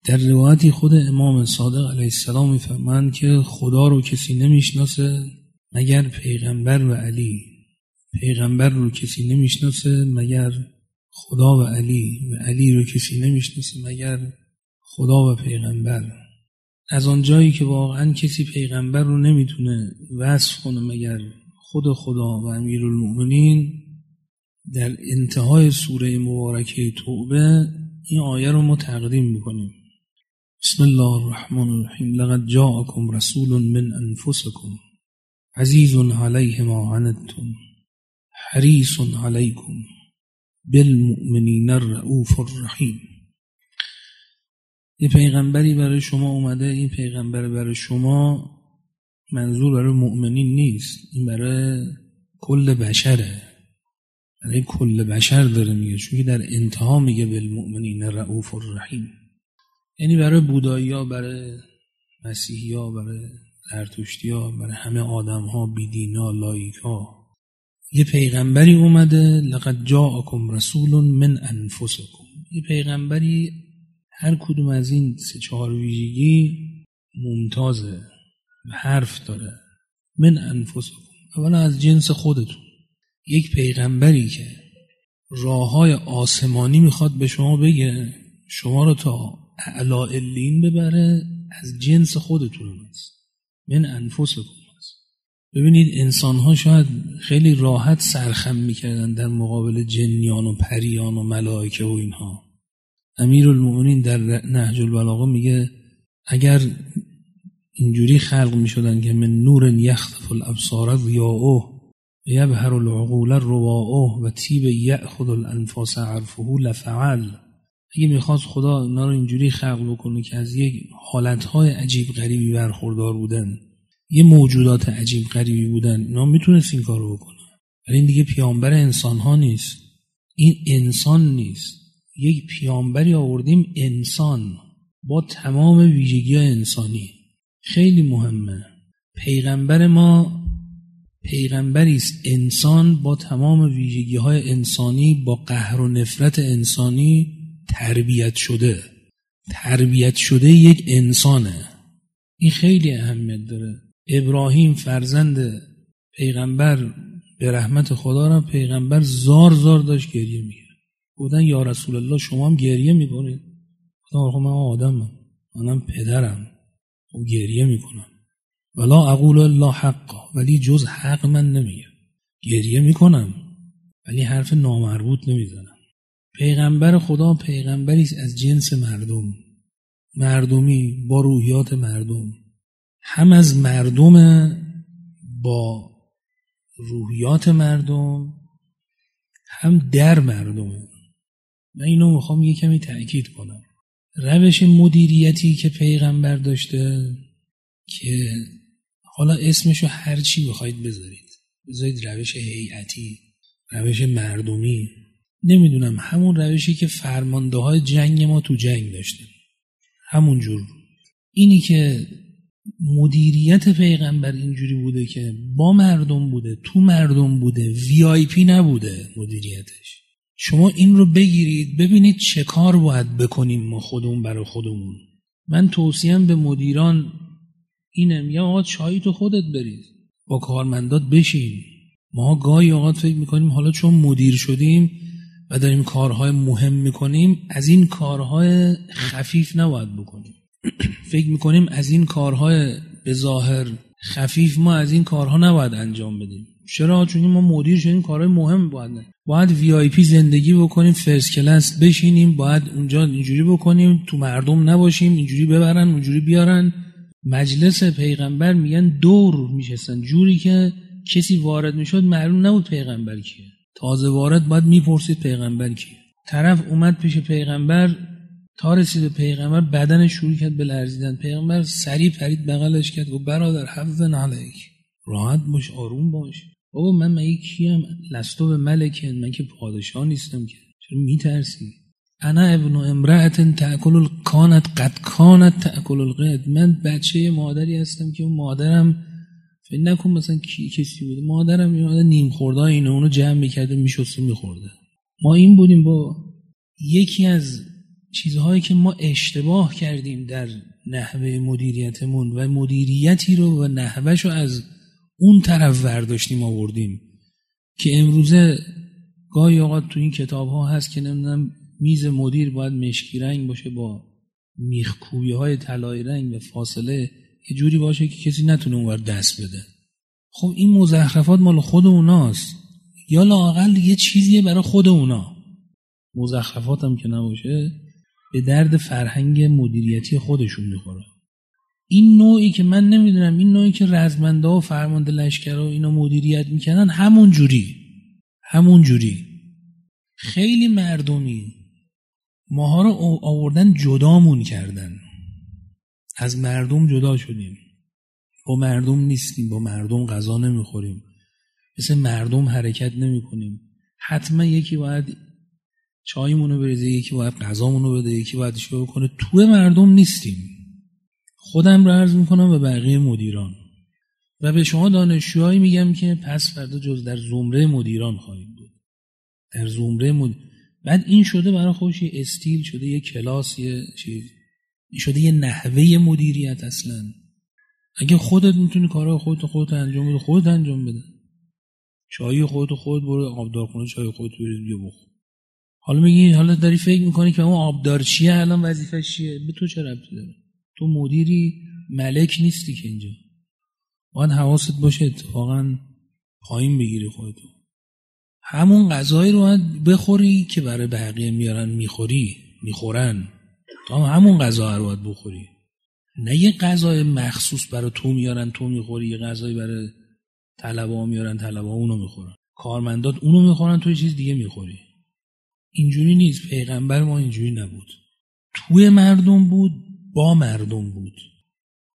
در روایتی خود امام صادق علیه السلام میفرمایند که خدا رو کسی نمیشناسه مگر پیغمبر و علی، پیغمبر رو کسی نمیشناسه مگر خدا و علی، و علی رو کسی نمیشناسه مگر خدا و پیغمبر. از آن جایی که واقعا کسی پیغمبر رو نمیتونه وصف کنه مگر خود خدا و امیرالمؤمنین، در انتهای سوره مبارکه توبه این آیه رو ما تقدیم میکنیم. بسم الله الرحمن الرحیم. لقد جاءکم رسول من انفسکم عزیز علیه ما عنتم حریص علیکم بالمؤمنین الرؤوف الرحیم. یه پیغمبری برای شما اومده. این پیغمبر برای شما منظور برای مؤمنین نیست، این برای کل بشره، برای کل بشر داره میگه، چون که در انتها میگه بالمؤمنین الرؤوف الرحیم، یعنی برای بودایی‌ها، برای مسیحی‌ها، برای زرتشتی‌ها، برای همه آدم‌ها، بیدینا، لایک‌ها. یه پیغمبری اومده. لقد جاءکم رسول من انفسکم. یه پیغمبری هر کدوم از این 3-4 ویژگی ممتازه و حرف داره. من انفسکم، اولا از جنس خودتون. یک پیغمبری که راه‌های آسمانی میخواد به شما بگه، شما رو تا اعلی علین ببره، از جنس خودتون هست. من انفسکم هست. ببینید انسان‌ها شاید خیلی راحت سرخم میکردن در مقابل جنیان و پریان و ملائکه و اینها. امیرالمؤمنین در نهج البلاغه میگه اگر اینجوری خلق میشدن که من نور یخطف الابصار ضیاؤه یبهر العقول رواؤه و طیب یأخذ الانفاس عرفه لفعل. اگه میخواست خدا اینا رو اینجوری خلق بکنه که از یک حالتهای عجیب غریبی برخوردار بودن، یه موجودات عجیب غریبی بودن، اینا میتونست این کار رو بکنه. ولی این دیگه پیامبر انسان ها نیست، این انسان نیست. یک پیامبری آوردیم انسان با تمام ویژگی‌های انسانی. خیلی مهمه. پیغمبر ما پیغمبری است انسان با تمام ویژگی‌های انسانی، با قهر و نفرت انسانی تربیت شده یک انسانه. این خیلی اهمیت داره. ابراهیم فرزند پیغمبر به رحمت خدا را پیغمبر زار زار داشت گریه می‌کرد. گفتن یا رسول الله شما هم گریه می‌کنید؟ گفتم من آدمم، منم پدرم، و گریه می‌کنم. ولا اقول الا حقا، ولی جز حق من نمیگم. گریه می‌کنم ولی حرف نامربوط نمیزنم. پیغمبر خدا پیغمبری است از جنس مردم، مردمی با روحیات مردم، هم از مردم با روحیات مردم، هم در مردم. من اینو میخوام یه کمی تأکید کنم. روش مدیریتی که پیغمبر داشته، که حالا اسمشو هر چی بخواید بذارید روش هیئتی، روش مردمی، نمیدونم، همون روشی که فرمانده های جنگ ما تو جنگ داشته، همون جور. اینی که مدیریت پیغمبر اینجوری بوده که با مردم بوده، تو مردم بوده، VIP نبوده مدیریتش. شما این رو بگیرید ببینید چه کار باید بکنیم ما خودمون برای خودمون. من توصیم به مدیران اینه، میگم آقا چایی تو خودت برید، با کارمندات بشین. ما گاهی اوقات فکر میکنیم حالا چون مدیر شدیم و داریم کارهای مهم میکنیم، از این کارهای خفیف نباید بکنیم. فکر میکنیم از این کارهای به ظاهر خفیف ما از این کارها نباید انجام بدیم. چرا؟ چون ما مدیر شدیم، کارهای مهم باید VIP زندگی بکنیم، فرست کلاس بشینیم، باید اونجا اینجوری بکنیم، تو مردم نباشیم، اینجوری ببرن اونجوری بیارن. مجلس پیغمبر میگن دور میشستن جوری که کسی وارد میشد معلوم نبود پیغمبر کیه. تازه وارد باید میپرسید پیغمبر کیه. طرف اومد پیش پیغمبر، تا رسید پیغمبر بدنش شروع کرد به لرزیدن. پیغمبر سریع پرید بغلش کرد و برادر حفظن علیک، راحت باش، آروم باش. بابا من کیم؟ لستو به ملکن، من که پادشاه نیستم که، چرا میترسی؟ انا ابن امرأة تأکل الکانت قد کانت تأکل القد. من بچه مادری هستم که مادرم فکر نکن مثلا کسی بوده، مادرم یه نیم خورده اینو اونو جمع میکرده میشست و میخورده. ما این بودیم. با یکی از چیزهایی که ما اشتباه کردیم در نحوه مدیریتمون و مدیریتی رو و نحوهش رو از اون طرف ورداشتیم آوردیم که امروزه گاهی اوقات تو این کتاب ها هست که نمیدونم میز مدیر باید مشکی رنگ باشه با میخکوبی های طلایی رنگ و فاصله یه جوری باشه که کسی نتونه اونور دست بده. خب این مزخرفات مال خود اوناست، یا لااقل یه چیزیه برای خود اونا. مزخرفات هم که نباشه به درد فرهنگ مدیریتی خودشون میخوره. این نوعی که من نمیدونم، این نوعی که رزمنده و فرمانده لشکر و اینا مدیریت میکنن همون جوری خیلی مردمی ماها رو آوردن جدامون کردن، از مردم جدا شدیم، با مردم نیستیم، با مردم غذا نمیخوریم، مثل مردم حرکت نمیکنیم. حتما یکی باید چایمونو بریزه، یکی باید غذامونو بده، یکی باید شروع کنه. توی مردم نیستیم. خودم رو عرض میکنم به بقیه مدیران و به شما دانشجوهایی میگم که پس فردا جز در زمره مدیران خواهید بود. در زمره بعد این شده برای خودش یه استیل شده، یه کلاس، یه چیز شده، یه نحوه مدیریت. اصلا اگه خودت میتونی کارهای خودت انجام بده، خودت انجام بده. چای خودت برو آبدارخونه چای خودت بریز بیا بخور. حالا میگی، حالا داری فکر میکنی که اون آبدار چیه، الان وظیفه‌ش چیه؟ به تو چه ربطی داره؟ تو مدیری، ملک نیستی که اینجا. باید حواست باشه اتفاقا پایین بگیری خودتو. همون غذایی رو باید بخوری که برای بقیه میارن میخورن. تو همون غذا رو باید بخوری، نه یه غذای مخصوص برای تو میارن تو میخوری، یه غذایی برای طلبه‌ها میارن طلبه‌ها اونو میخورن، کارمندات اونو میخورن، تو یه چیز دیگه میخوری. اینجوری نیست. پیغمبر ما اینجوری نبود. توی مردم بود، با مردم بود.